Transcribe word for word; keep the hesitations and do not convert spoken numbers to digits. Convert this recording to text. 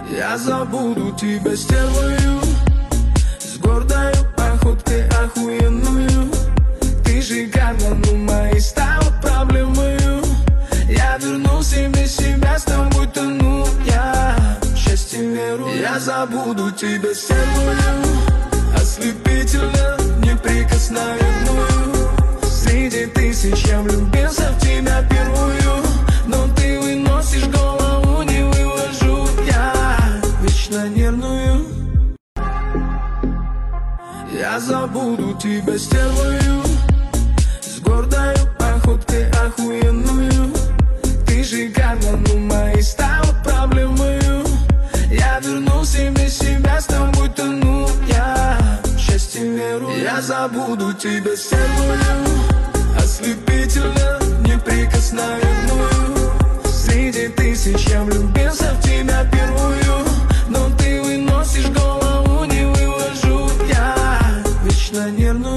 Я забуду тебя стервою, с гордою походкой охуенную. Ты шикарна, но мои стала проблемою. Я верну себе себя, с тобой тону я в счастье веру. Я забуду тебя стервою, ослепительно, неприкосновенную. Среди тысяч я влюбился в тебя первую. Но ты выносишь голову, не вывожу я вечно нервную. Я забуду тебя стервою, с гордою походкой охуенную. Ты шикарна, но мои стала проблемою. Я верну себе себя, с тобой тону я в счастье веру. Я забуду тебя стервою, ослепительно, неприкосновенную. Среди тысяч я влюбился в тебя первую. Но ты выносишь голову, не вывожу я вечно нервную.